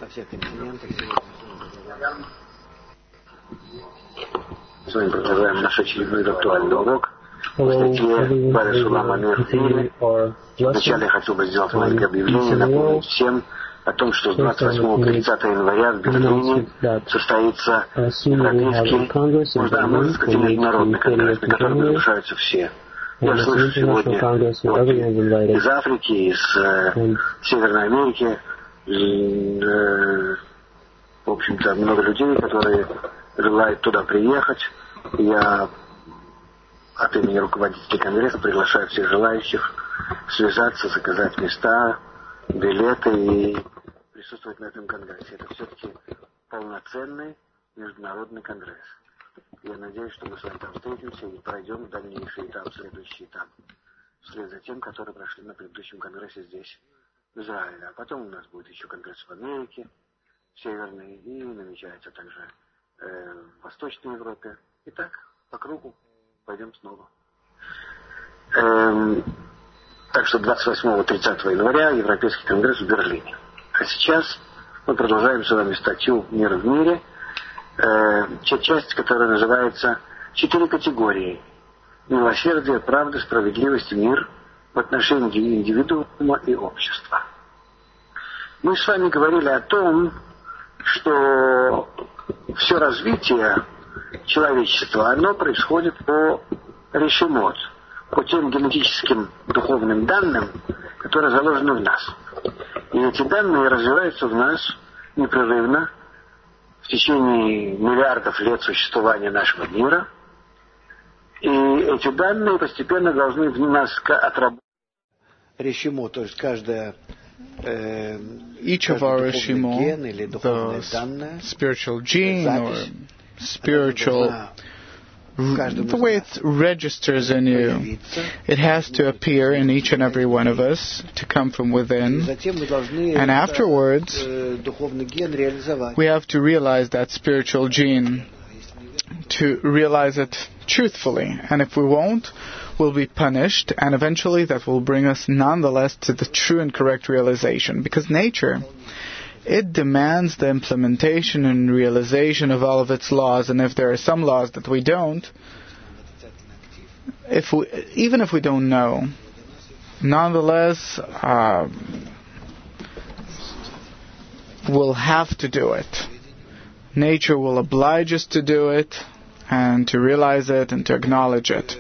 С вами продолжаем наш очередной актуальный урок. В статье Бари Сулам Амир в мире. Вначале я хотел бы сделать маленькое объявление, напомнить всем о том, что с 28 по 30 января в Берлине состоится Европейский, можно сказать, международный конгресс, на котором приглашаются все. Я слышу сегодня из Африки, из Северной Америки, в общем-то, много людей, которые желают туда приехать. Я от имени руководителей конгресса приглашаю всех желающих связаться, заказать места, билеты и присутствовать на этом конгрессе. Это все-таки полноценный международный конгресс. Я надеюсь, что мы с вами там встретимся и пройдем в дальнейший этап, следующий этап, вслед за тем, которые прошли на предыдущем конгрессе здесь, в Израиле. А потом у нас будет еще конгресс в Америке, в Северной, и намечается также в Восточной Европе. И так, по кругу, пойдем снова. Так что 28-30 января Европейский конгресс в Берлине. А сейчас мы продолжаем с вами статью «Мир в мире», часть, которая называется «Четыре категории. Милосердие, правда, справедливость и мир в отношении индивидуума и общества». Мы с вами говорили о том, что все развитие человечества, оно происходит по решимот, по тем генетическим духовным данным, которые заложены в нас. И эти данные развиваются в нас непрерывно в течение миллиардов лет существования нашего мира. И эти данные постепенно должны в нас отработать. Решимо, то есть каждая each of our Rishimo, the spiritual gene or spiritual, the way it registers in you, it has to appear in each and every one of us, to come from within. And afterwards, we have to realize that spiritual gene, to realize it truthfully. And if we won't, we'll be punished, and eventually that will bring us nonetheless to the true and correct realization. Because nature, it demands the implementation and realization of all of its laws, and if there are some laws that we don't, even if we don't know, nonetheless we'll have to do it. Nature will oblige us to do it, and to realize it, and to acknowledge it.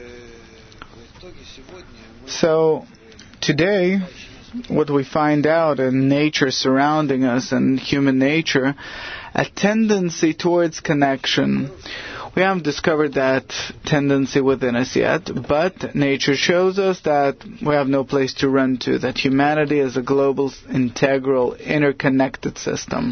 So, today, what we find out in nature surrounding us and human nature, a tendency towards connection. We haven't discovered that tendency within us yet, but nature shows us that we have no place to run to, that humanity is a global, integral, interconnected system.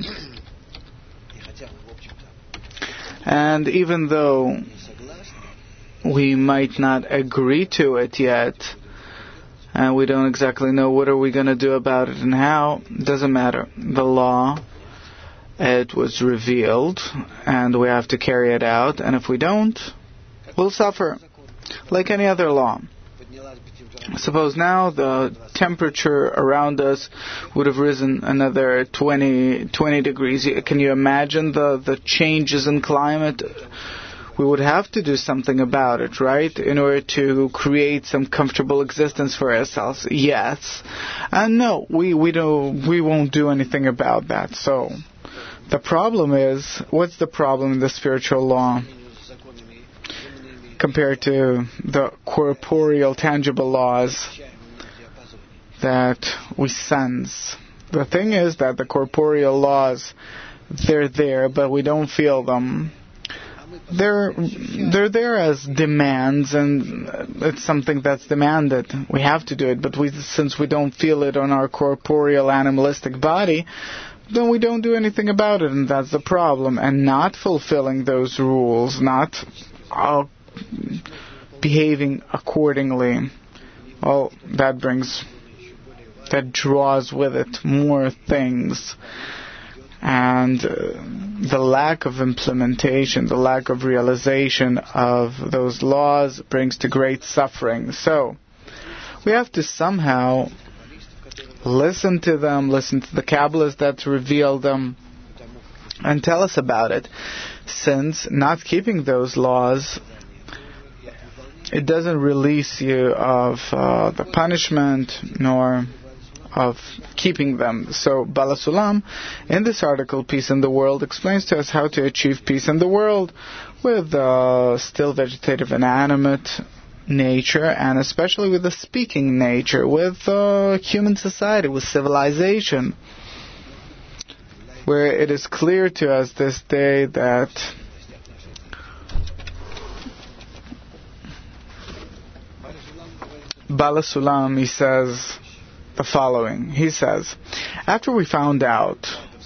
And even though we might not agree to it yet, and we don't exactly know what are we going to do about it and how, doesn't matter. The law, it was revealed, and we have to carry it out, and if we don't, we'll suffer, like any other law. Suppose now the temperature around us would have risen another 20 degrees. Can you imagine the changes in climate? We would have to do something about it, right? In order to create some comfortable existence for ourselves. Yes. And no, we won't do anything about that. So, the problem is, what's the problem in the spiritual law compared to the corporeal, tangible laws that we sense? The thing is that the corporeal laws, they're there, but we don't feel them. They're there as demands, and it's something that's demanded. We have to do it, but since we don't feel it on our corporeal, animalistic body, then we don't do anything about it, and that's the problem. And not fulfilling those rules, not behaving accordingly, well, that draws with it more things. And the lack of implementation, the lack of realization of those laws brings to great suffering. So, we have to somehow listen to them, listen to the Kabbalists that reveal them, and tell us about it, since not keeping those laws, it doesn't release you of the punishment nor of keeping them. So Baal HaSulam, in this article, Peace in the World, explains to us how to achieve peace in the world with still vegetative and animate nature, and especially with the speaking nature, with human society, with civilization, where it is clear to us this day that Baal HaSulam, he says the following. He says, after we found out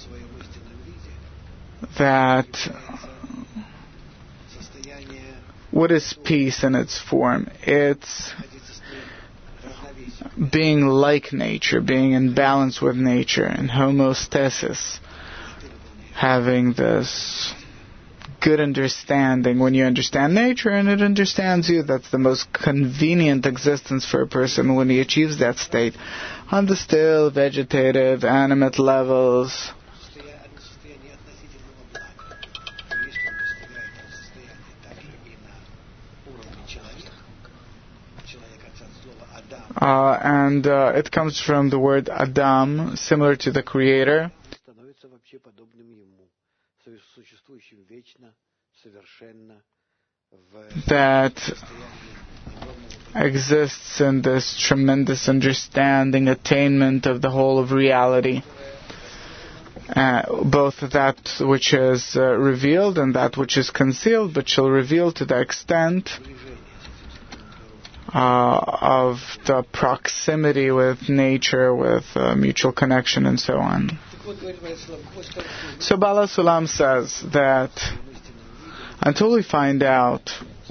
that what is peace in its form? It's being like nature, being in balance with nature, in homeostasis, having this good understanding. When you understand nature and it understands you, that's the most convenient existence for a person when he achieves that state on the still vegetative, animate levels. And it comes from the word Adam, similar to the Creator, that exists in this tremendous understanding, attainment of the whole of reality, both that which is revealed and that which is concealed, but shall reveal to the extent of the proximity with nature, with mutual connection, and so on. So Baal HaSulam says that until we find out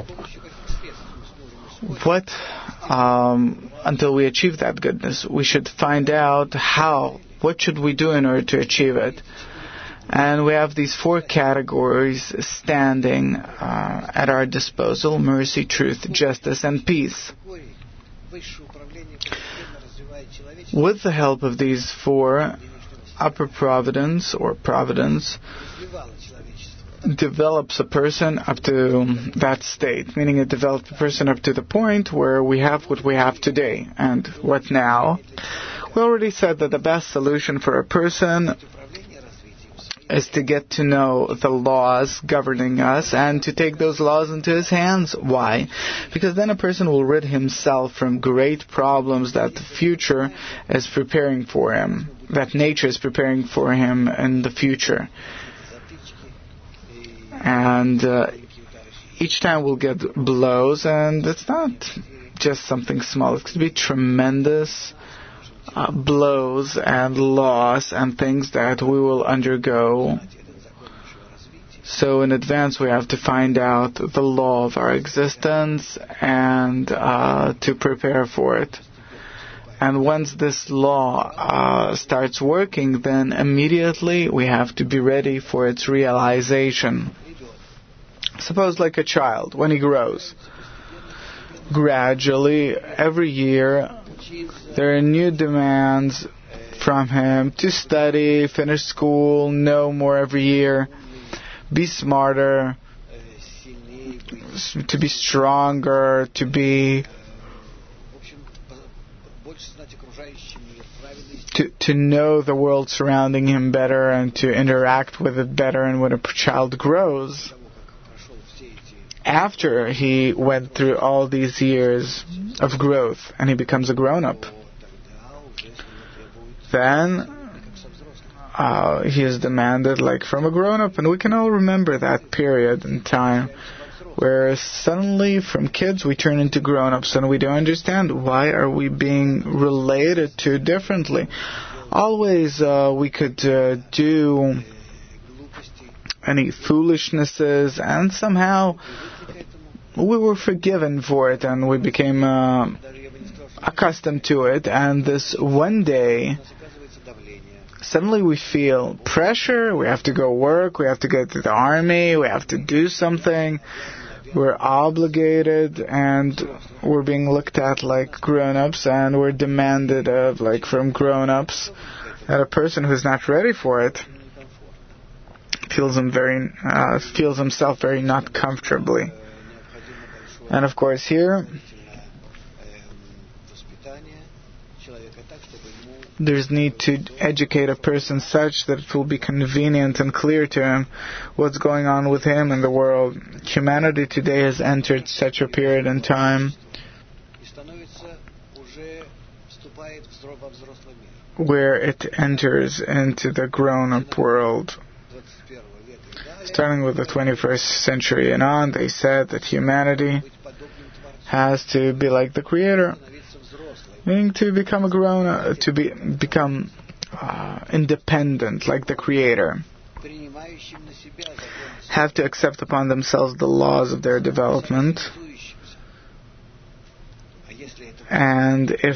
until we achieve that goodness, we should find out what should we do in order to achieve it. And we have these 4 categories standing at our disposal: mercy, truth, justice, and peace. With the help of these 4, upper providence or providence develops a person up to that state, meaning it develops a person up to the point where we have what we have today. And what now? We already said that the best solution for a person is to get to know the laws governing us and to take those laws into his hands. Why? Because then a person will rid himself from great problems that the future is preparing for him, that nature is preparing for him in the future. And each time we'll get blows, and it's not just something small. It's going to be tremendous blows and loss and things that we will undergo. So in advance we have to find out the law of our existence and to prepare for it. And once this law starts working, then immediately we have to be ready for its realization. Suppose like a child, when he grows, gradually, every year, there are new demands from him to study, finish school, know more every year, be smarter, to be stronger, to know the world surrounding him better and to interact with it better. And when a child grows, after he went through all these years of growth and he becomes a grown-up, then he is demanded like from a grown-up. And we can all remember that period in time where suddenly from kids we turn into grown-ups and we don't understand why are we being related to differently. Always we could do any foolishnesses, and somehow we were forgiven for it and we became accustomed to it. And this one day, suddenly we feel pressure, we have to go work, we have to go to the army, we have to do something, we're obligated, and we're being looked at like grown-ups, and we're demanded of like from grown-ups, and a person who's not ready for it, feels himself very not comfortably. And of course here there's need to educate a person such that it will be convenient and clear to him what's going on with him in the world. Humanity today has entered such a period in time where it enters into the grown-up world. Starting with the 21st century and on, they said that humanity has to be like the Creator, meaning to become a grown-up, to become independent like the Creator, have to accept upon themselves the laws of their development, and if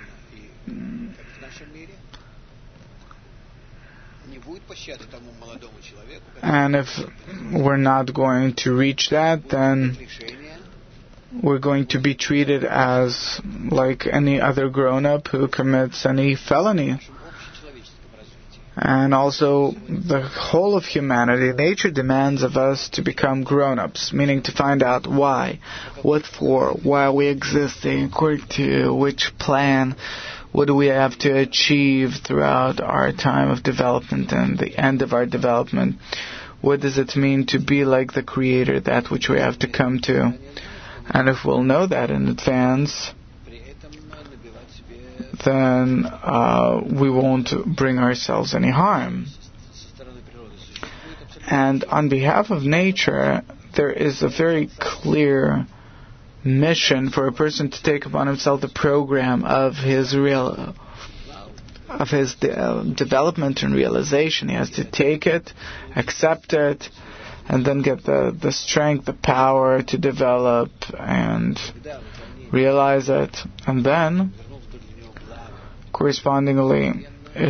we're not going to reach that, then we're going to be treated as like any other grown-up who commits any felony. And also, the whole of humanity, nature demands of us to become grown-ups, meaning to find out why, what for, why are we existing, according to which plan, what do we have to achieve throughout our time of development and the end of our development. What does it mean to be like the Creator, that which we have to come to? And if we'll know that in advance, then we won't bring ourselves any harm. And on behalf of nature, there is a very clear mission for a person to take upon himself the program of his development and realization. He has to take it, accept it, and then get the strength, the power to develop and realize it. And then, correspondingly,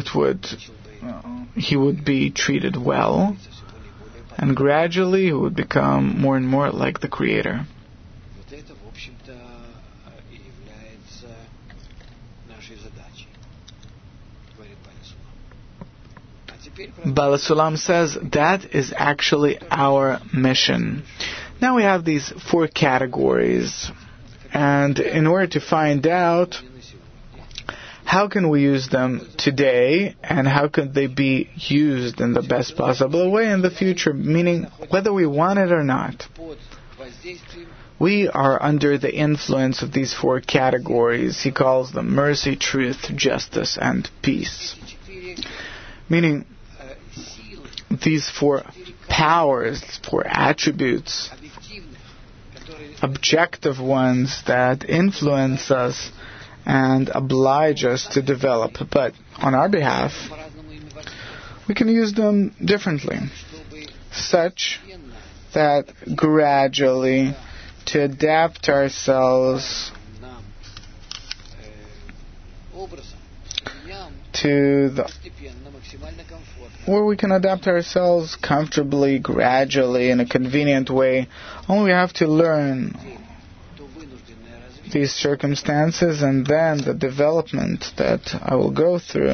he would be treated well, and gradually he would become more and more like the Creator. Bala Sulam says that is actually our mission. Now we have these 4 categories, and in order to find out how can we use them today and how could they be used in the best possible way in the future, meaning whether we want it or not, we are under the influence of these 4 categories. He calls them mercy, truth, justice, and peace. Meaning, these 4 powers, 4 attributes, objective ones that influence us and oblige us to develop. But on our behalf, we can use them differently, such that gradually to adapt ourselves to where we can adapt ourselves comfortably, gradually, in a convenient way. Only we have to learn these circumstances, and then the development that I will go through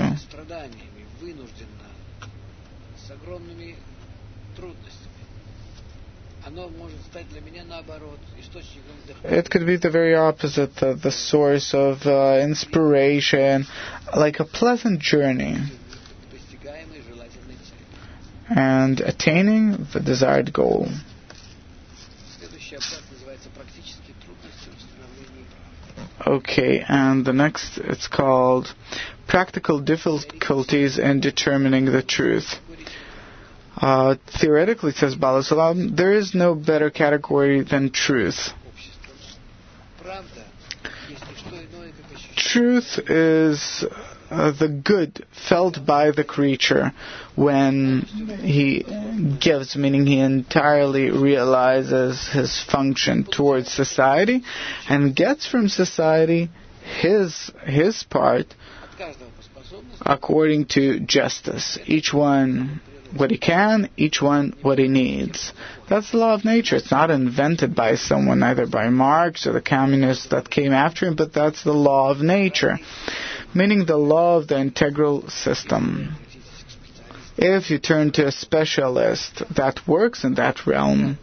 it could be the very opposite, the source of inspiration, like a pleasant journey, and attaining the desired goal. Okay, and the next, it's called Practical Difficulties in Determining the Truth. Theoretically, says Bala Sulam, there is no better category than truth. Truth is the good felt by the creature when he gives, meaning he entirely realizes his function towards society and gets from society his part according to justice. Each one what he can, each one what he needs. That's the law of nature. It's not invented by someone, either by Marx or the communists that came after him, but that's the law of nature, meaning the law of the integral system. If you turn to a specialist that works in that realm,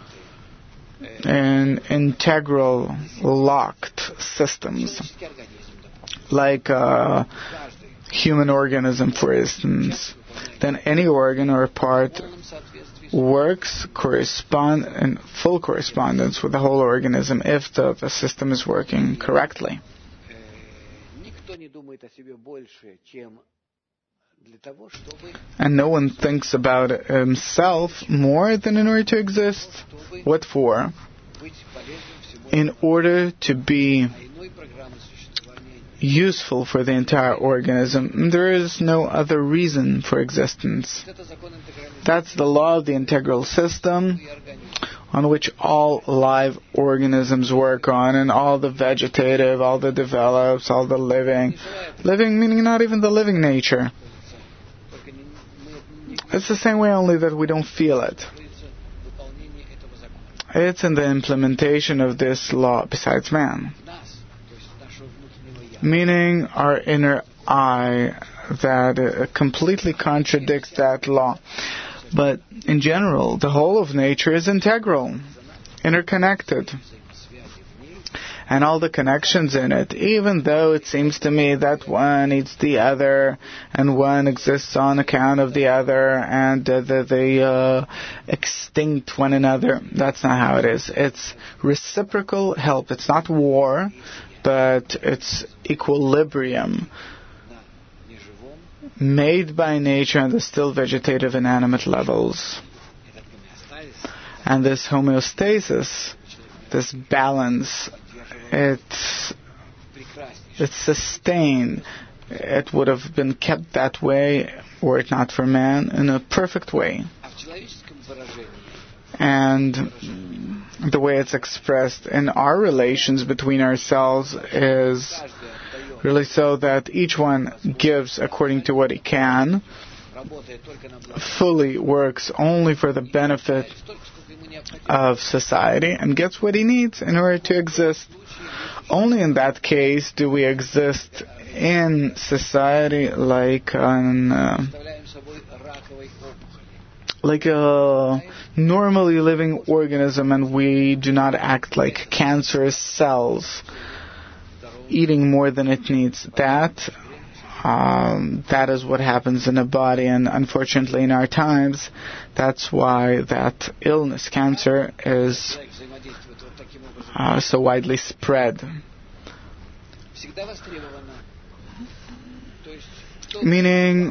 in integral locked systems, like a human organism, for instance, then any organ or part works in full correspondence with the whole organism if the system is working correctly. And no one thinks about himself more than in order to exist. What for? In order to be useful for the entire organism. There is no other reason for existence. That's the law of the integral system on which all live organisms work on, and all the vegetative, all the develops, all the living meaning not even the living nature. It's the same way, only that we don't feel it. It's in the implementation of this law besides man. Meaning our inner eye that completely contradicts that law. But in general, the whole of nature is integral, interconnected. And all the connections in it, even though it seems to me that one needs the other, and one exists on account of the other, and they extinct one another. That's not how it is. It's reciprocal help. It's not war, but it's equilibrium made by nature on the still vegetative and animate levels. And this homeostasis, this balance, it's sustained. It would have been kept that way were it not for man in a perfect way. And the way it's expressed in our relations between ourselves is really so that each one gives according to what he can, fully works only for the benefit of society, and gets what he needs in order to exist. Only in that case do we exist in society like a normally living organism, and we do not act like cancerous cells eating more than it needs. That is what happens in a body, and unfortunately in our times, that's why that illness, cancer, is so widely spread. Meaning,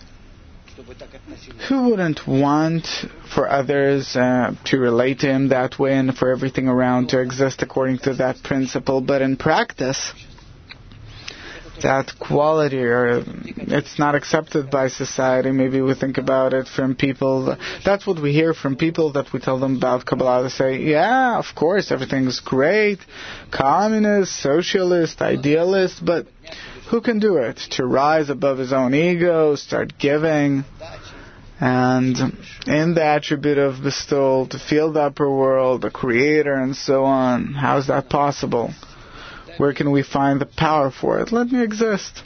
who wouldn't want for others to relate to him that way, and for everything around to exist according to that principle? But in practice, that quality, or it's not accepted by society. Maybe we think about it from people. That's what we hear from people that we tell them about Kabbalah. They say, yeah, of course, everything's great, communist, socialist, idealist, but who can do it? To rise above his own ego, start giving, and in the attribute of bestowal, to feel the upper world, the creator, and so on. How is that possible? Where can we find the power for it? Let me exist.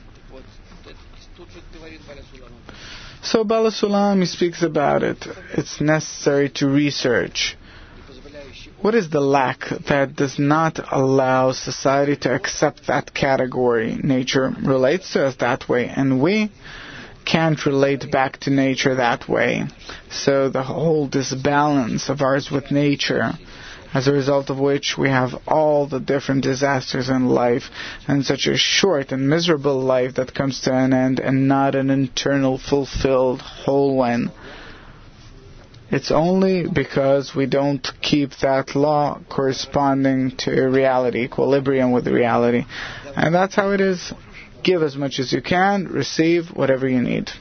So Bala Sulam, he speaks about it. It's necessary to research. What is the lack that does not allow society to accept that category? Nature relates to us that way, and we can't relate back to nature that way. So the whole disbalance of ours with nature, as a result of which we have all the different disasters in life, and such a short and miserable life that comes to an end, and not an internal, fulfilled, whole one. It's only because we don't keep that law corresponding to reality, equilibrium with reality. And that's how it is. Give as much as you can, receive whatever you need.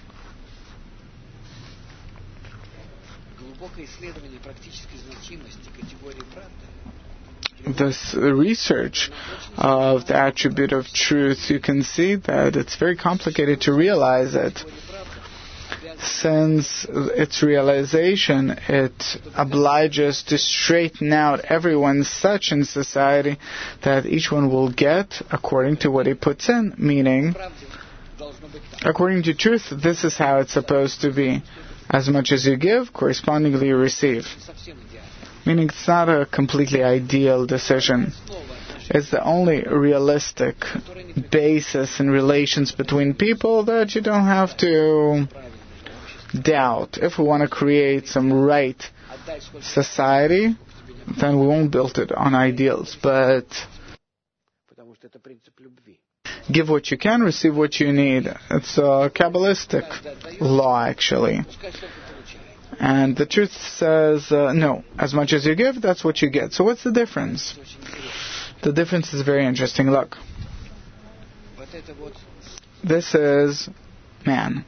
This research of the attribute of truth, you can see that it's very complicated to realize it. Since its realization, it obliges to straighten out everyone such in society that each one will get according to what he puts in, meaning According to truth, this is how it's supposed to be. As much as you give, correspondingly you receive. Meaning it's not a completely ideal decision. It's the only realistic basis in relations between people that you don't have to doubt. If we want to create some right society, then we won't build it on ideals, but give what you can, receive what you need. It's a Kabbalistic law, actually. And the truth says, no, as much as you give, that's what you get. So what's the difference? The difference is very interesting. Look. This is man.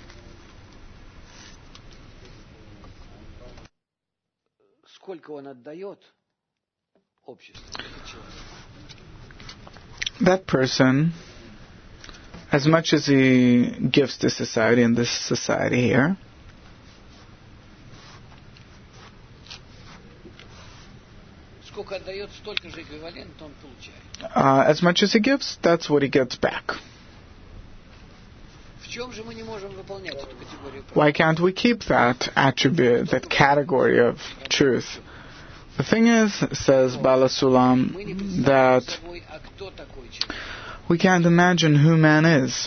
That person, as much as he gives to society, in this society here, as much as he gives, that's what he gets back. Why can't we keep that attribute, that category of truth? The thing is, says Bala Sulam, that we can't imagine who man is.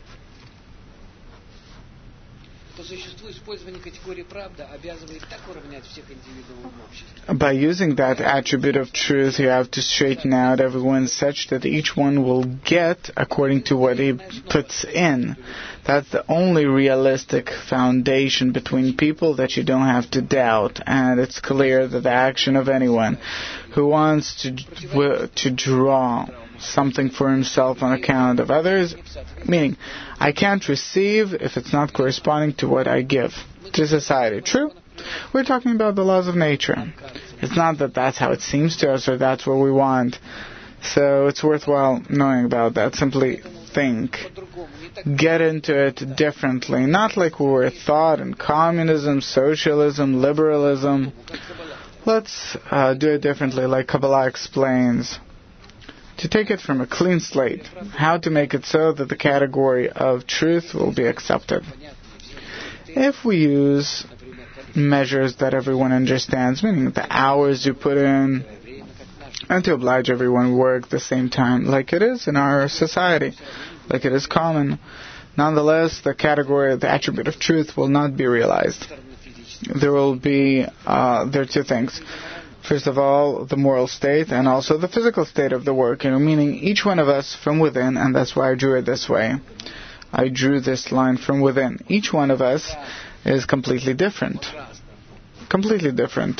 By using that attribute of truth, you have to straighten out everyone such that each one will get according to what he puts in. That's the only realistic foundation between people that you don't have to doubt. And it's clear that the action of anyone who wants to draw something for himself on account of others, meaning I can't receive if it's not corresponding to what I give to society. True? We're talking about the laws of nature. It's not that that's how it seems to us or that's what we want. So it's worthwhile knowing about that. Simply think. Get into it differently. Not like we were taught in communism, socialism, liberalism. Let's do it differently, like Kabbalah explains. To take it from a clean slate, how to make it so that the category of truth will be accepted. If we use measures that everyone understands, meaning the hours you put in, and to oblige everyone work the same time, like it is in our society, like it is common, nonetheless, the category, the attribute of truth will not be realized. There are two things. First of all, the moral state and also the physical state of the work, meaning each one of us from within, and that's why I drew it this way. I drew this line from within. Each one of us is completely different. Completely different.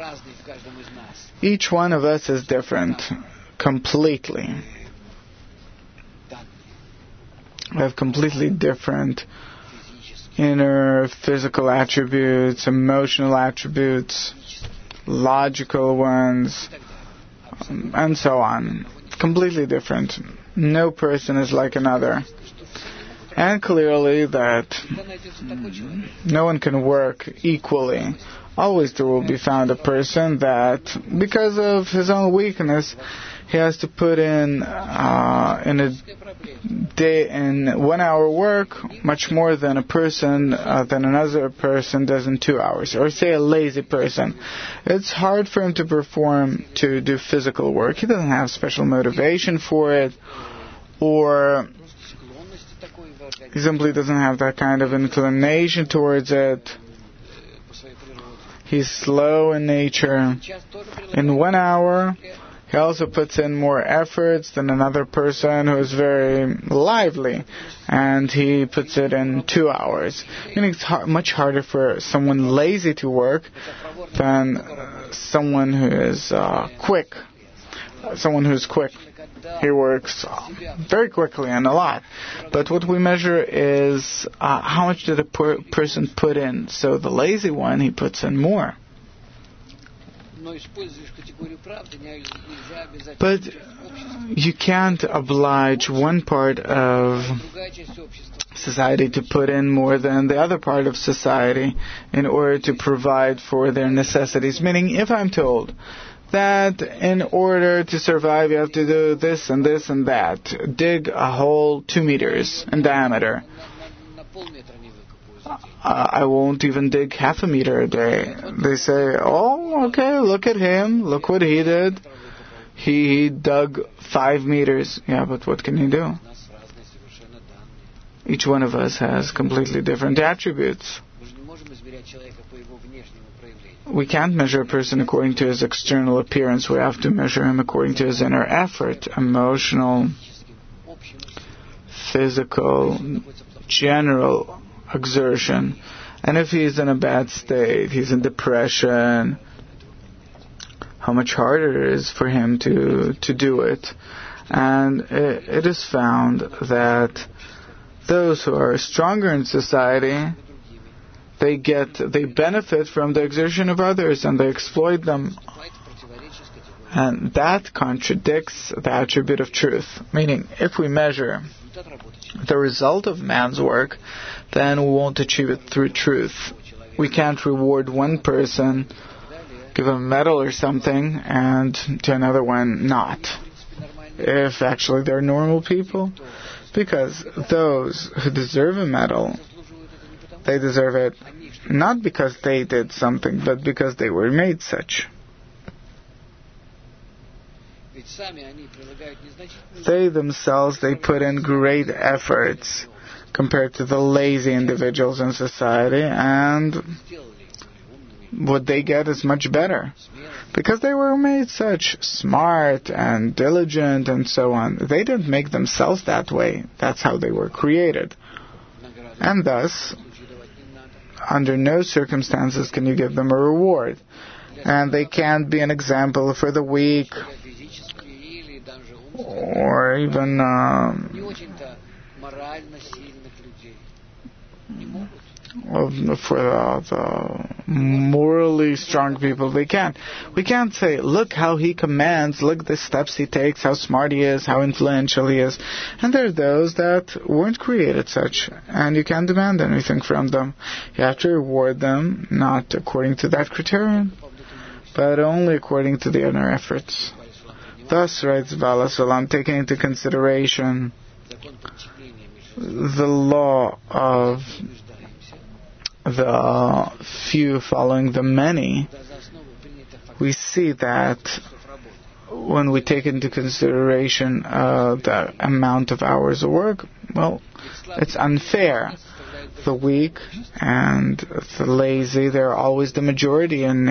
Each one of us is different. Completely. We have completely different inner physical attributes, emotional attributes, logical ones, and so on. Completely different. No person is like another. And clearly that no one can work equally. Always there will be found a person that, because of his own weakness, he has to put in a day, in 1 hour work, much more than than another person does in 2 hours. Or say a lazy person. It's hard for him to do physical work. He doesn't have special motivation for it, or he simply doesn't have that kind of inclination towards it. He's slow in nature. In 1 hour, he also puts in more efforts than another person who is very lively, and he puts it in 2 hours. It's much harder for someone lazy to work than someone who is quick. Someone who's quick, he works very quickly and a lot. But what we measure is how much did a person put in. So the lazy one, he puts in more. But you can't oblige one part of society to put in more than the other part of society in order to provide for their necessities. Meaning, if I'm told that in order to survive you have to do this and this and that. Dig a hole 2 meters in diameter. I won't even dig half a meter a day. They say, oh, okay, look at him. Look what he did. He dug 5 meters. Yeah, but what can he do? Each one of us has completely different attributes. We can't measure a person according to his external appearance. We have to measure him according to his inner effort, emotional, physical, general exertion. And if he's in a bad state, he's in depression, how much harder it is for him to do it. And it is found that those who are stronger in society, they benefit from the exertion of others and they exploit them. And that contradicts the attribute of truth. Meaning, if we measure the result of man's work, then we won't achieve it through truth. We can't reward one person, give him a medal or something, and to another one not. If actually they're normal people. Because those who deserve a medal, they deserve it not because they did something, but because they were made such. They themselves, they put in great efforts compared to the lazy individuals in society, and what they get is much better. Because they were made such smart and diligent and so on. They didn't make themselves that way. That's how they were created. And thus, under no circumstances can you give them a reward. And they can't be an example for the weak or even for the morally strong people. They can't. We can't say, look how he commands, look the steps he takes, how smart he is, how influential he is. And there are those that weren't created such, and you can't demand anything from them. You have to reward them, not according to that criterion, but only according to the inner efforts. Thus, writes Bala Sulam, taking into consideration the law of the few following the many, we see that when we take into consideration the amount of hours of work, well, it's unfair. The weak and the lazy, they're always the majority in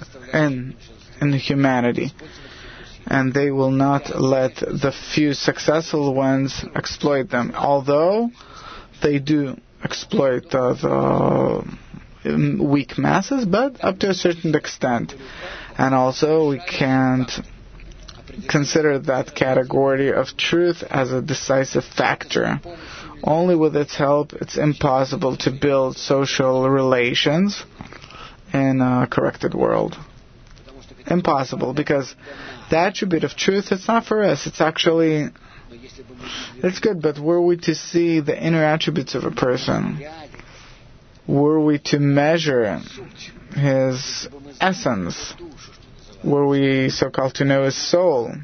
humanity. And they will not let the few successful ones exploit them, although they do exploit the weak masses, but up to a certain extent. And also we can't consider that category of truth as a decisive factor. Only with its help it's impossible to build social relations in a corrected world. Impossible, because the attribute of truth, it's not for us. It's actually, it's good, but were we to see the inner attributes of a person, were we to measure his essence, were we so-called to know his soul,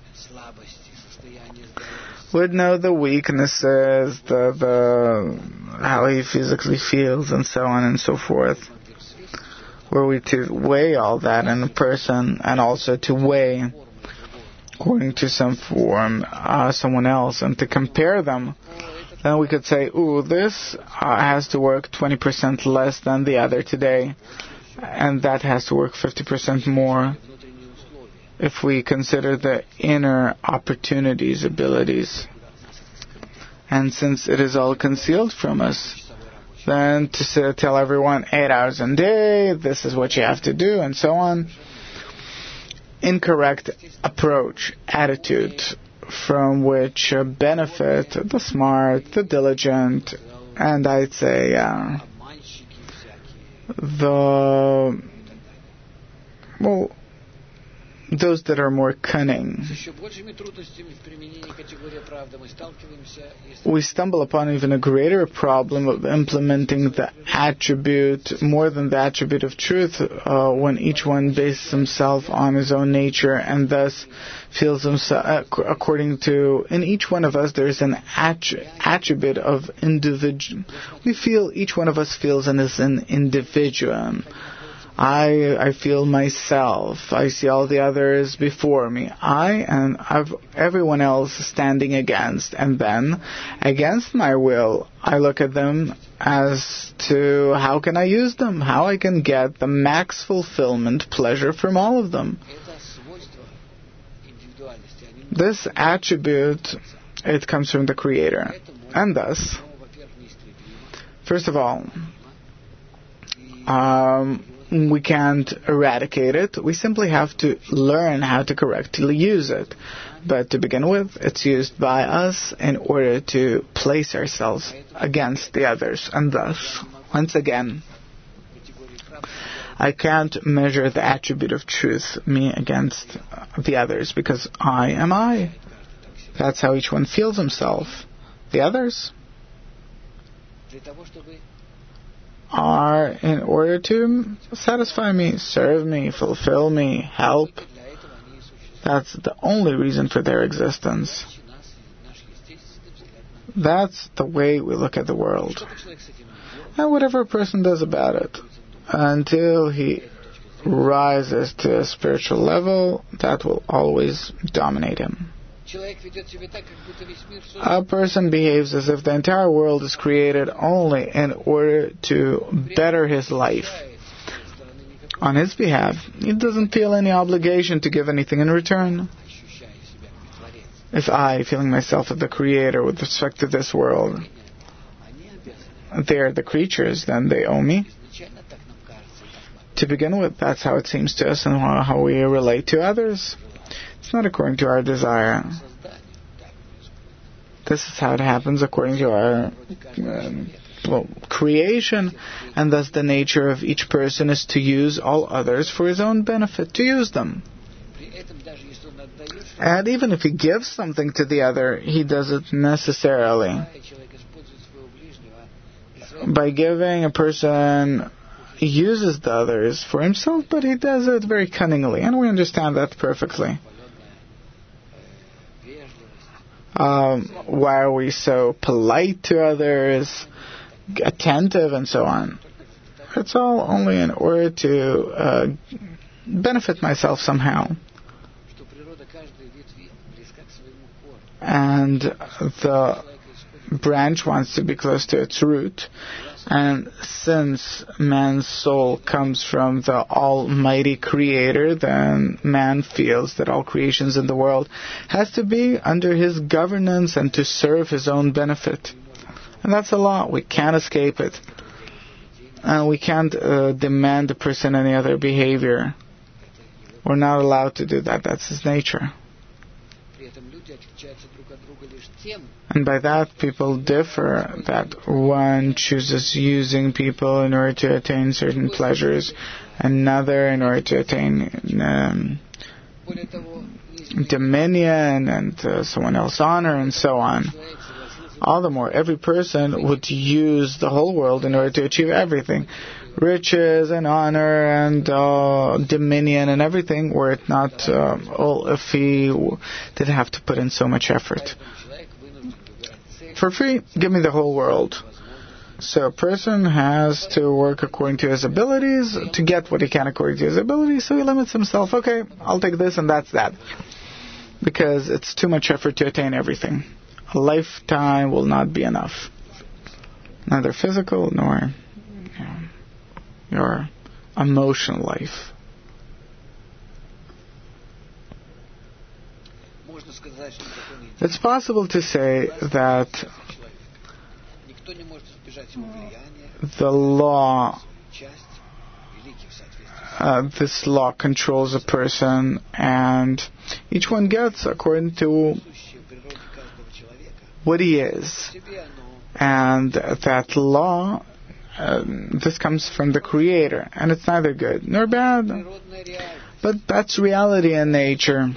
would know the weaknesses, the how he physically feels, and so on and so forth. Were we to weigh all that in a person, and also to weigh according to some form someone else, and to compare them, then we could say, ooh, this has to work 20% less than the other today, and that has to work 50% more. If we consider the inner opportunities, abilities. And since it is all concealed from us, then to tell everyone 8 hours a day, this is what you have to do, and so on. Incorrect approach, attitude, from which benefit the smart, the diligent, and I'd say those that are more cunning. We stumble upon even a greater problem of implementing the attribute, more than the attribute of truth, when each one bases himself on his own nature and thus feels himself according to, in each one of us there is an attribute of individual. We feel, each one of us feels as an individual. I feel myself. I see all the others before me. I've everyone else standing against. And then, against my will, I look at them as to how can I use them? How I can get the max fulfillment, pleasure from all of them. This attribute, it comes from the Creator. And thus, first of all, we can't eradicate it. We simply have to learn how to correctly use it. But to begin with, it's used by us in order to place ourselves against the others. And thus, once again, I can't measure the attribute of truth, me against the others, because I am I. That's how each one feels himself. The others are in order to satisfy me, serve me, fulfill me, help. That's the only reason for their existence. That's the way we look at the world. And whatever a person does about it, until he rises to a spiritual level, that will always dominate him. A person behaves as if the entire world is created only in order to better his life. On his behalf, he doesn't feel any obligation to give anything in return. If I, feeling myself as the Creator with respect to this world, they're the creatures, then they owe me. To begin with, that's how it seems to us and how we relate to others. It's not according to our desire. This is how it happens according to our creation, and thus the nature of each person is to use all others for his own benefit, to use them. And even if he gives something to the other, he does it necessarily. By giving, a person uses the others for himself, but he does it very cunningly, and we understand that perfectly. Why are we so polite to others, attentive, and so on? It's all only in order to benefit myself somehow. And the branch wants to be close to its root. And since man's soul comes from the Almighty Creator, then man feels that all creations in the world has to be under his governance and to serve his own benefit. And that's a law. We can't escape it. And we can't demand a person any other behavior. We're not allowed to do that. That's his nature. And by that, people differ, that one chooses using people in order to attain certain pleasures, another in order to attain dominion, and someone else honor, and so on. All the more, every person would use the whole world in order to achieve everything. Riches and honor and dominion and everything, were it not all if he didn't have to put in so much effort. For free, give me the whole world. So a person has to work according to his abilities to get what he can according to his abilities, so he limits himself. Okay, I'll take this and that's that. Because it's too much effort to attain everything. A lifetime will not be enough. Neither physical nor your emotional life. It's possible to say that the law, this law controls a person, and each one gets according to what he is. And that law, this comes from the Creator, and it's neither good nor bad, But that's reality in nature.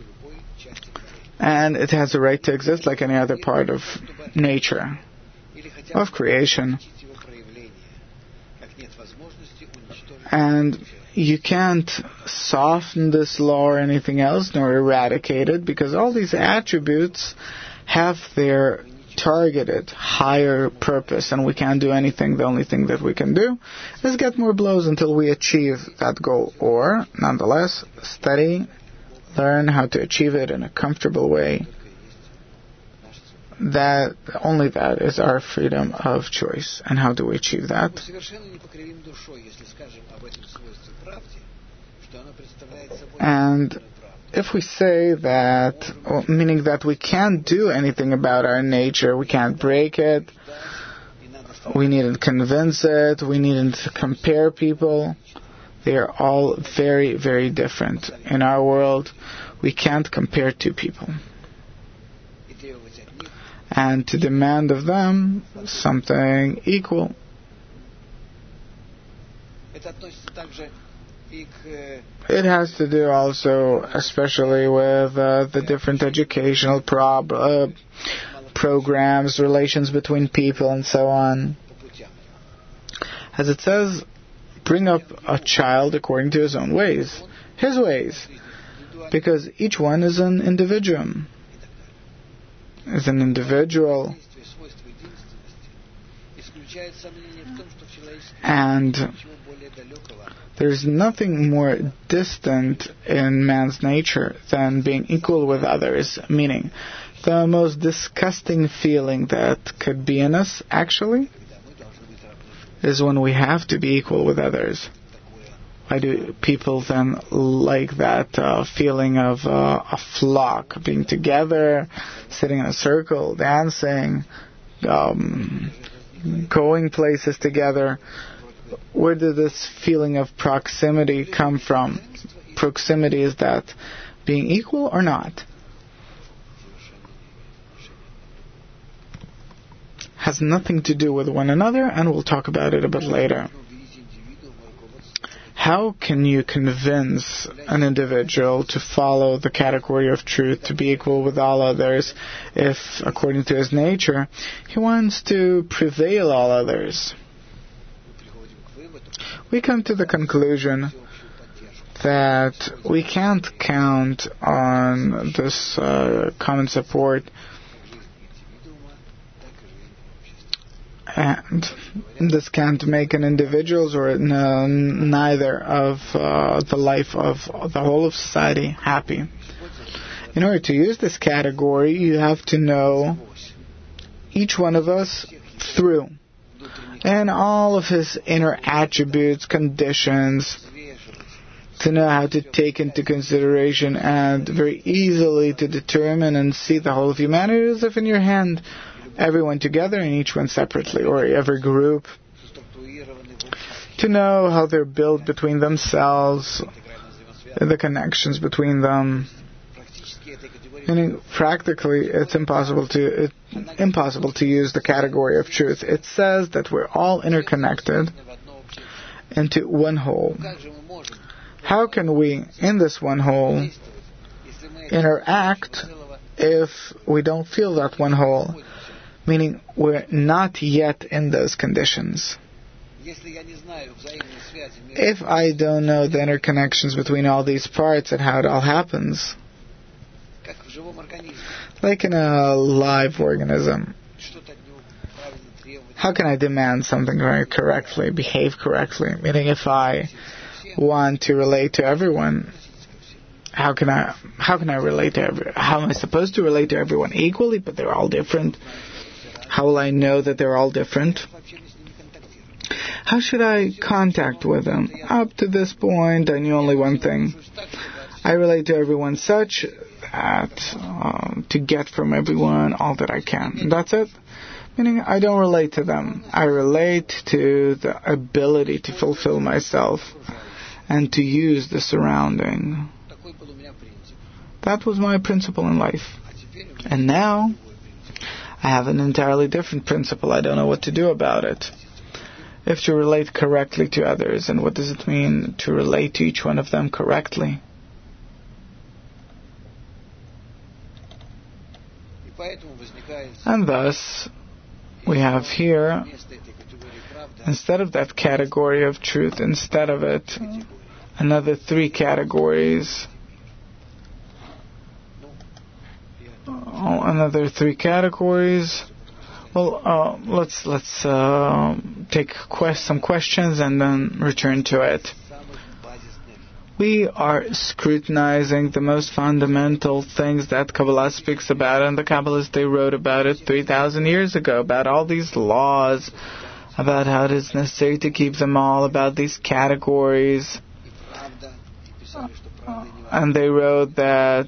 And it has a right to exist like any other part of nature, of creation. And you can't soften this law or anything else, nor eradicate it, because all these attributes have their targeted, higher purpose, and we can't do anything. The only thing that we can do is get more blows until we achieve that goal, or, nonetheless, study, learn how to achieve it in a comfortable way. That only that is our freedom of choice. And how do we achieve that? And if we say that, meaning that we can't do anything about our nature, we can't break it, we needn't convince it, we needn't compare people, they are all very, very different. In our world, we can't compare two people. And to demand of them something equal. It has to do also, especially with the different educational programs, relations between people, and so on. As it says, bring up a child according to his own ways, his ways, because each one is an individuum, is an individual. And there's nothing more distant in man's nature than being equal with others, meaning the most disgusting feeling that could be in us, actually, is when we have to be equal with others. Why do people then like that feeling of a flock, being together, sitting in a circle, dancing, going places together? Where did this feeling of proximity come from? Proximity is that being equal or not? Has nothing to do with one another, and we'll talk about it a bit later. How can you convince an individual to follow the category of truth, to be equal with all others, if, according to his nature, he wants to prevail all others? We come to the conclusion that we can't count on this common support, and this can't make an individual's or neither of the life of the whole of society happy. In order to use this category, you have to know each one of us through, and all of his inner attributes, conditions, to know how to take into consideration and very easily to determine and see the whole of humanity as if in your hand, everyone together and each one separately, or every group, to know how they're built between themselves, the connections between them. Meaning, practically, it's impossible to use the category of truth. It says that we're all interconnected into one whole. How can we, in this one whole, interact if we don't feel that one whole? Meaning, we're not yet in those conditions. If I don't know the interconnections between all these parts and how it all happens, like in a live organism, how can I demand something very correctly, behave correctly? Meaning, if I want to relate to everyone, how can I relate to how am I supposed to relate to everyone equally, but they're all different? How will I know that they're all different? How should I contact with them? Up to this point, I knew only one thing. I relate to everyone such that to get from everyone all that I can. That's it. Meaning, I don't relate to them. I relate to the ability to fulfill myself and to use the surrounding. That was my principle in life. And now, I have an entirely different principle. I don't know what to do about it. if to relate correctly to others. And what does it mean to relate to each one of them correctly? And thus, we have here, instead of that category of truth, instead of it, another three categories. Another three categories. Well, let's take some questions and then return to it. We are scrutinizing the most fundamental things that Kabbalah speaks about, and the Kabbalists, they wrote about it 3,000 years ago, about all these laws, about how it is necessary to keep them all, about these categories. And they wrote that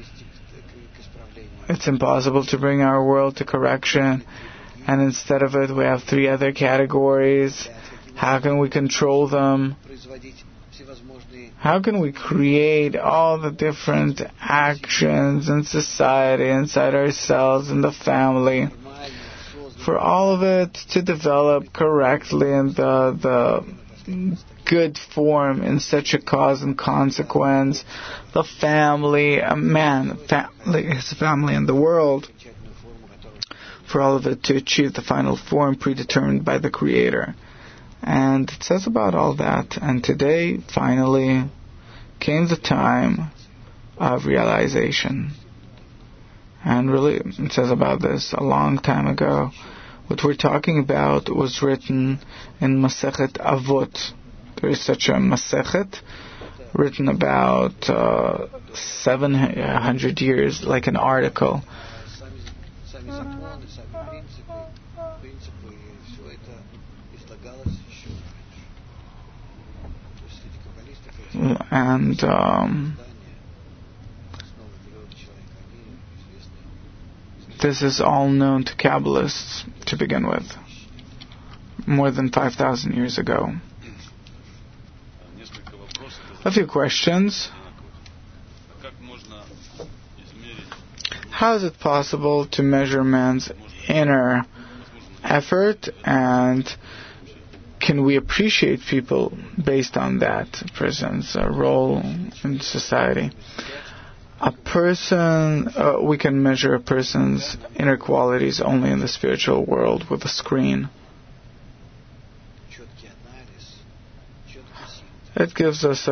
it's impossible to bring our world to correction, and instead of it we have three other categories. How can we control them? How can we create all the different actions in society, inside ourselves, in the family, for all of it to develop correctly in the good form, in such a cause and consequence, the family, his family and the world, for all of it to achieve the final form predetermined by the Creator. And it says about all that. And today, finally, came the time of realization. And really, it says about this a long time ago. What we're talking about was written in Masechet Avot. There is such a Masechet written about 700 years, like an article. And this is all known to Kabbalists to begin with, more than 5,000 years ago. A few questions. How is it possible to measure man's inner effort, and can we appreciate people based on that person's role in society? A person, we can measure a person's inner qualities only in the spiritual world with a screen. It gives us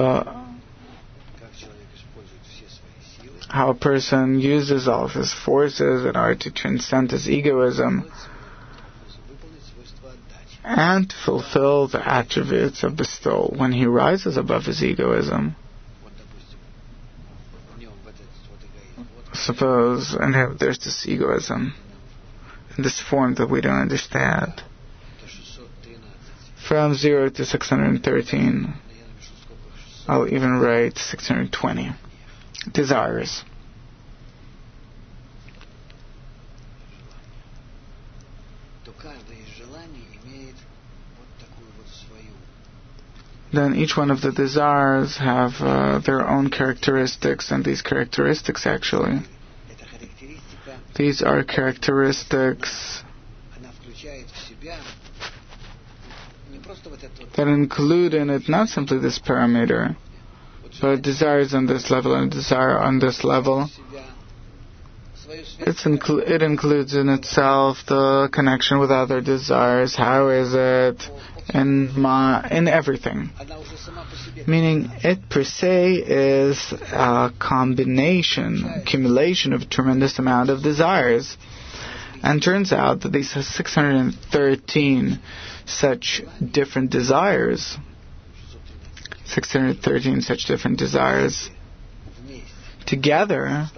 how a person uses all of his forces in order to transcend his egoism and fulfill the attributes of bestowal. When he rises above his egoism, suppose, and there's this egoism in this form that we don't understand, from 0 to 613, I'll even write 620, desires. Then each one of the desires have their own characteristics, and these characteristics these are characteristics that include in it not simply this parameter, but desires on this level and desire on this level. It includes in itself the connection with other desires. How is it in everything? Meaning, it per se is a accumulation of a tremendous amount of desires. And turns out that these 613 such different desires, together,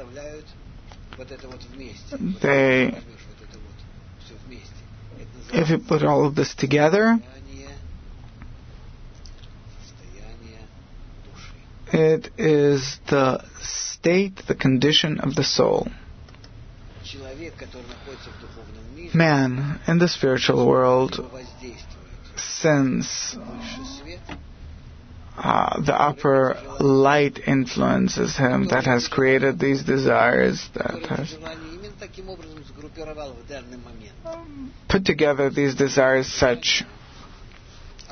if you put all of this together, it is the state, the condition of the soul. Man in the spiritual world, since the upper light influences him, that has created these desires, that has put together these desires such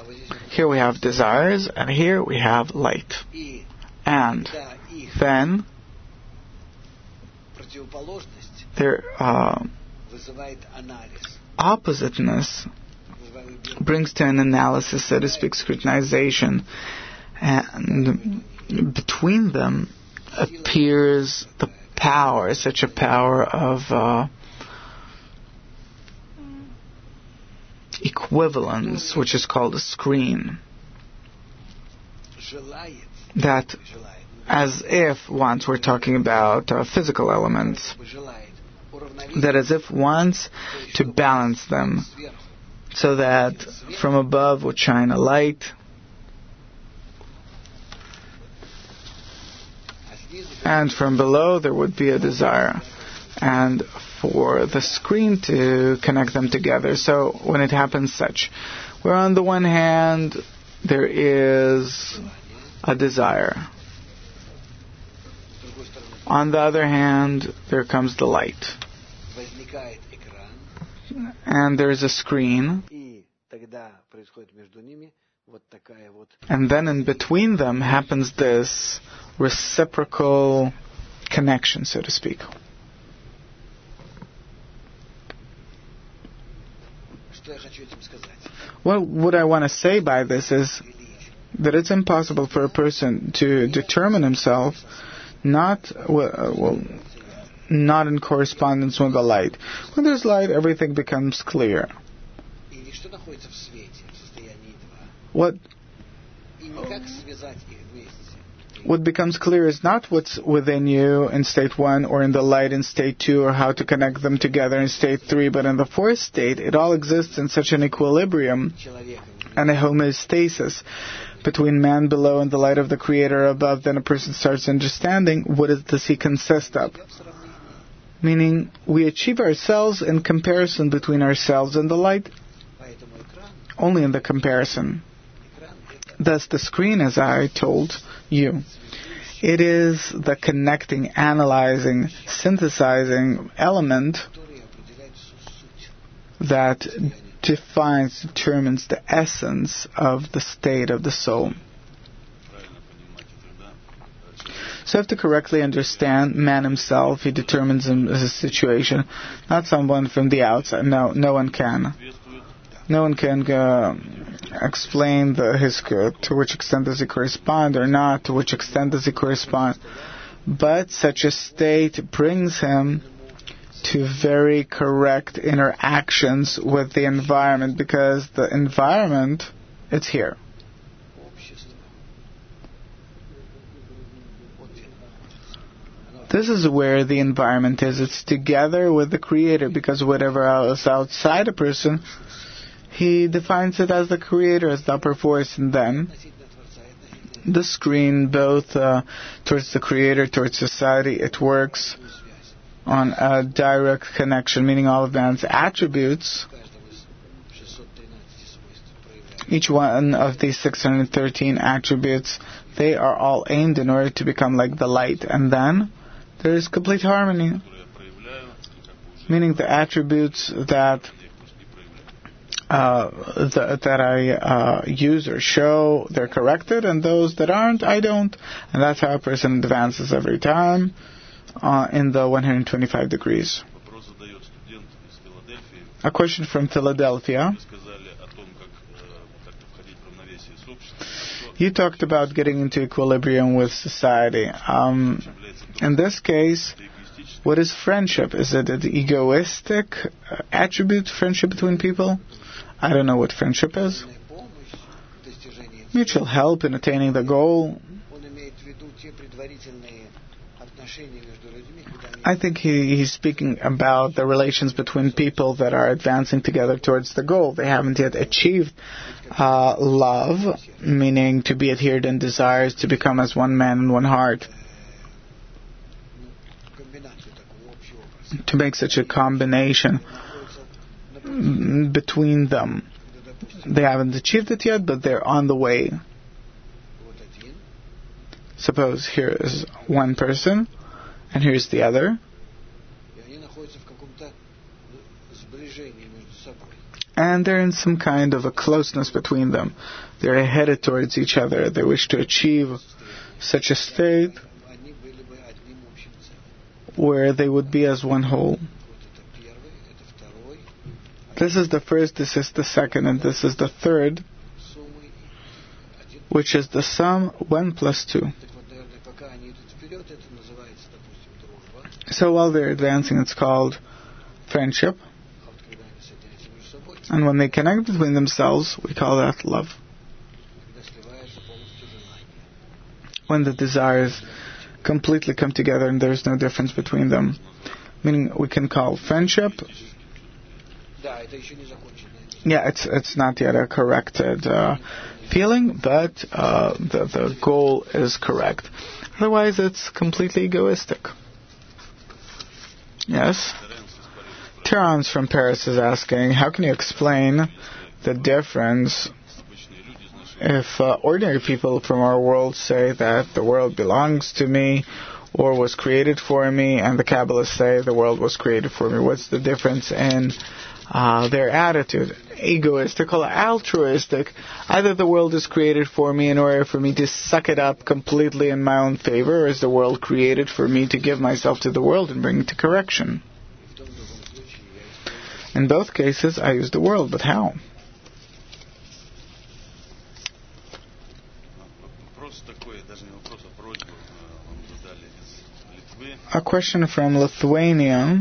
Here we have desires, and here we have light. And then their oppositeness brings to an analysis, so to speak, scrutinization, and between them appears the power, such a power of equivalence, which is called a screen. That, as if once we're talking about physical elements, that as if wants to balance them, so that from above would shine a light, and from below there would be a desire, and for the screen to connect them together. So when it happens such, where on the one hand there is a desire, on the other hand there comes the light, and there's a screen, and then in between them happens this reciprocal connection, so to speak. Well, what I want to say by this is that it's impossible for a person to determine himself not in correspondence with the light. When there's light, everything becomes clear. What becomes clear is not what's within you in state 1 or in the light in state 2 or how to connect them together in state 3, but in the fourth state it all exists in such an equilibrium and a homeostasis between man below and the light of the Creator above. Then a person starts understanding what does he consist of. Meaning we achieve ourselves in comparison between ourselves and the light, only in the comparison. Thus the screen, as I told you, it is the connecting, analyzing, synthesizing element that determines the essence of the state of the soul. So you have to correctly understand man himself. He determines his situation, not someone from the outside. No one can. No one can explain to which extent does he correspond or not, to which extent does he correspond. But such a state brings him to very correct interactions with the environment, because the environment, it's here. This is where the environment is. It's together with the Creator, because whatever else outside a person, he defines it as the Creator, as the upper force, and then the screen, both towards the Creator, towards society, it works on a direct connection, meaning all of man's attributes, each one of these 613 attributes, they are all aimed in order to become like the light, and then there is complete harmony, meaning the attributes that I use or show, they're corrected, and those that aren't, I don't. And that's how a person advances every time in the 125 degrees. A question from Philadelphia. You talked about getting into equilibrium with society. In this case, what is friendship? Is it an egoistic attribute, friendship between people? I don't know what friendship is. Mutual help in attaining the goal. I think he's speaking about the relations between people that are advancing together towards the goal. They haven't yet achieved love, meaning to be adhered in desires, to become as one man and one heart. To make such a combination between them. They haven't achieved it yet, but they're on the way. Suppose here is one person, and here's the other. and they're in some kind of a closeness between them. They're headed towards each other. They wish to achieve such a state where they would be as one whole. This is the first, this is the second, and this is the third, which is the sum 1 plus 2. So while they're advancing, it's called friendship. And when they connect between themselves, we call that love. When the desires completely come together and there's no difference between them. Meaning we can call friendship. Yeah, it's not yet a corrected feeling, but the goal is correct. Otherwise, it's completely egoistic. Yes? Terence from Paris is asking, how can you explain the difference if ordinary people from our world say that the world belongs to me or was created for me, and the Kabbalists say the world was created for me? What's the difference in their attitude? Egoistical, altruistic. Either the world is created for me in order for me to suck it up completely in my own favor, or is the world created for me to give myself to the world and bring it to correction? In both cases, I use the world, but how? A question from Lithuania.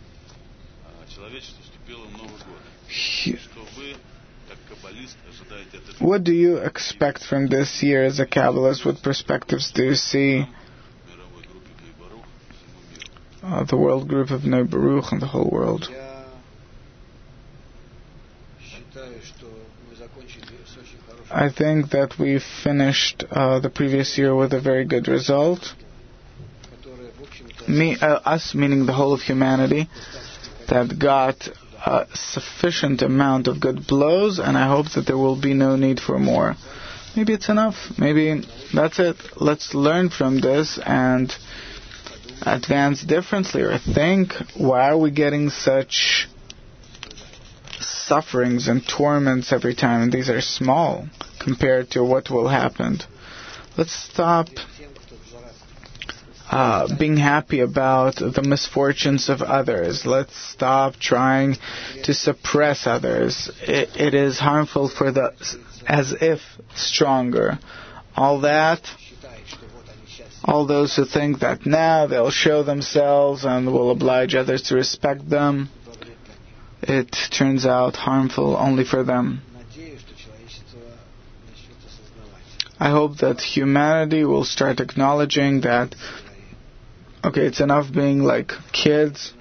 What do you expect from this year as a Kabbalist? What perspectives do you see the world group of Bnei Baruch and the whole world? I think that we finished the previous year with a very good result. Us meaning the whole of humanity, that got a sufficient amount of good blows, and I hope that there will be no need for more. Maybe it's enough. Maybe that's it. Let's learn from this and advance differently, or think, why are we getting such sufferings and torments every time? And these are small compared to what will happen. Let's stop being happy about the misfortunes of others. Let's stop trying to suppress others. It is harmful for the as if stronger. All that, all those who think that now they'll show themselves and will oblige others to respect them, it turns out harmful only for them. I hope that humanity will start acknowledging that, okay, it's enough being like kids.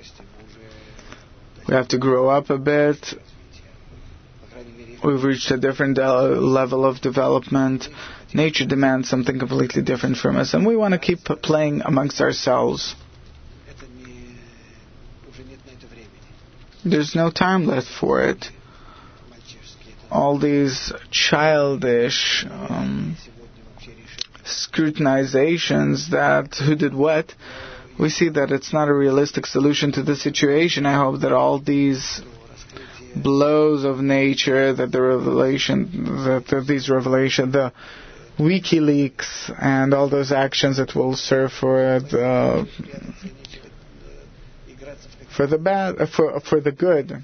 We have to grow up a bit. We've reached a different level of development. Nature demands something completely different from us, and we want to keep playing amongst ourselves. There's no time left for it. All these childish scrutinizations that who did what, we see that it's not a realistic solution to the situation. I hope that all these blows of nature, that the WikiLeaks and all those actions that will serve for the bad, for the good.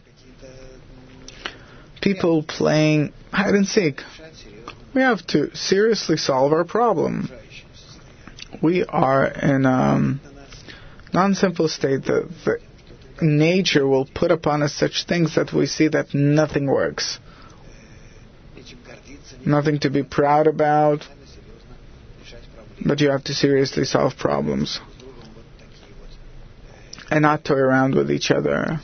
People playing hide and seek. We have to seriously solve our problem. We are in a non-simple state. The nature will put upon us such things that we see that nothing works. Nothing to be proud about, but you have to seriously solve problems and not toy around with each other,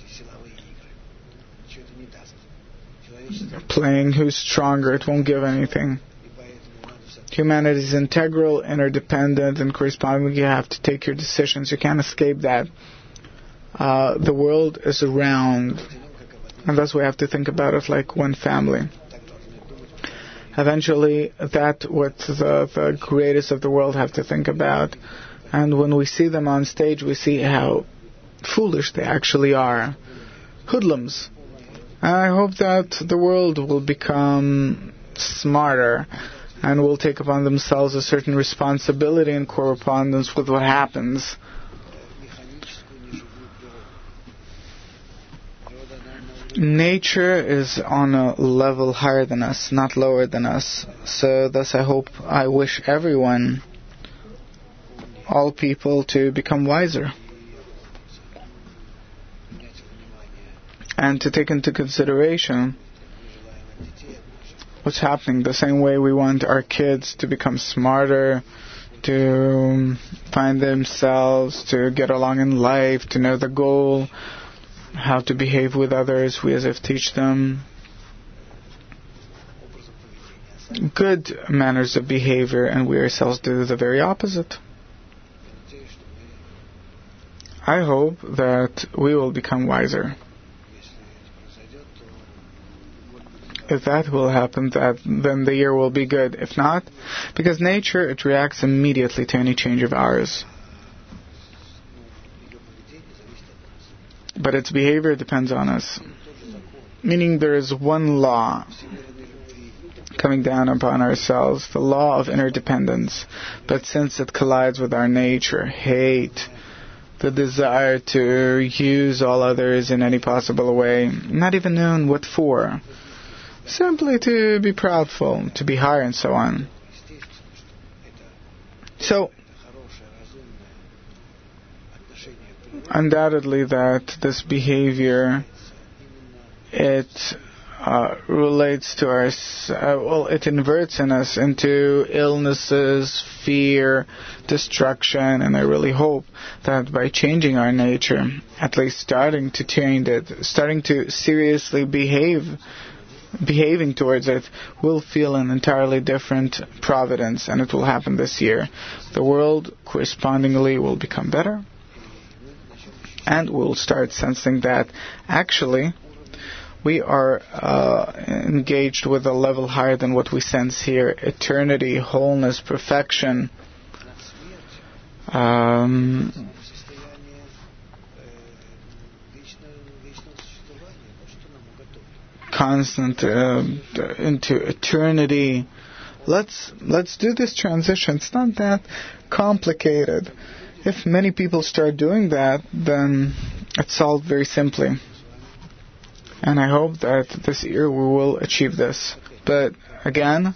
playing who's stronger. It won't give anything. Humanity is integral, interdependent, and correspondingly you have to take your decisions. You can't escape that. The world is around, and thus we have to think about it like one family. Eventually, that's what the greatest of the world have to think about. And when we see them on stage, we see how foolish they actually are. Hoodlums. I hope that the world will become smarter and will take upon themselves a certain responsibility in correspondence with what happens. Nature is on a level higher than us, not lower than us. So thus I wish everyone, all people, to become wiser. And to take into consideration what's happening, the same way we want our kids to become smarter, to find themselves, to get along in life, to know the goal, how to behave with others. We as if teach them good manners of behavior, and we ourselves do the very opposite. I hope that we will become wiser. If that will happen, then the year will be good. If not, because nature, it reacts immediately to any change of ours. But its behavior depends on us. Meaning there is one law coming down upon ourselves, the law of interdependence. But since it collides with our nature, hate, the desire to use all others in any possible way, not even known what for, simply to be proudful, to be higher, and so on. So, undoubtedly that this behavior, it relates to it inverts in us into illnesses, fear, destruction, and I really hope that by changing our nature, at least starting to change it, starting to seriously behaving towards it, we'll feel an entirely different providence, and it will happen this year. The world correspondingly will become better, and we'll start sensing that actually we are engaged with a level higher than what we sense here. Eternity, wholeness, perfection, constant into eternity. Let's do this transition. It's not that complicated. If many people start doing that, then it's solved very simply. And I hope that this year we will achieve this. But again,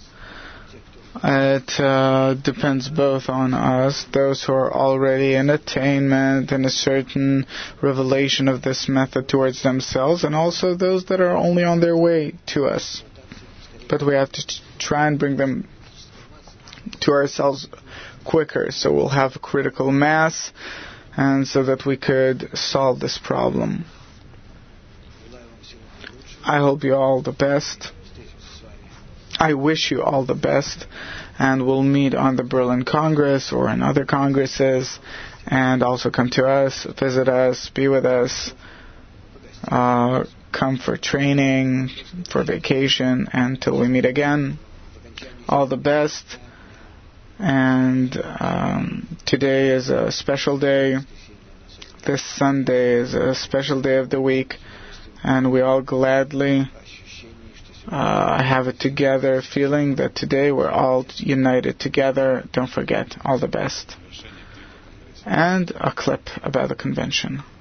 it depends both on us, those who are already in attainment and a certain revelation of this method towards themselves, and also those that are only on their way to us. But we have to try and bring them to ourselves quicker, so we'll have a critical mass, and so that we could solve this problem. I hope you all the best. I wish you all the best, and we'll meet on the Berlin Congress or in other congresses, and also come to us, visit us, be with us, come for training, for vacation, until we meet again. All the best. And today is a special day. This Sunday is a special day of the week, and we all gladly have it together, feeling that today we're all united together. Don't forget, all the best. And a clip about the convention.